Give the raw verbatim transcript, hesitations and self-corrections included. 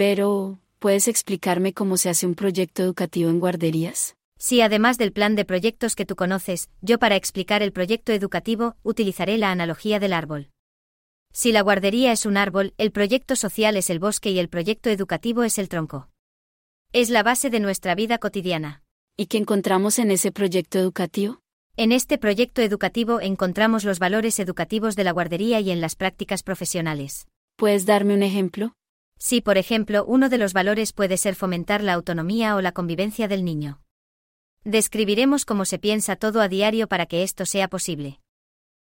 Vero, ¿puedes explicarme cómo se hace un proyecto educativo en guarderías? Sí, además del plan de proyectos que tú conoces, yo para explicar el proyecto educativo utilizaré la analogía del árbol. Si la guardería es un árbol, el proyecto social es el bosque y el proyecto educativo es el tronco. Es la base de nuestra vida cotidiana. ¿Y qué encontramos en ese proyecto educativo? En este proyecto educativo encontramos los valores educativos de la guardería y en las prácticas profesionales. ¿Puedes darme un ejemplo? Sí, por ejemplo, uno de los valores puede ser fomentar la autonomía o la convivencia del niño. Describiremos cómo se piensa todo a diario para que esto sea posible.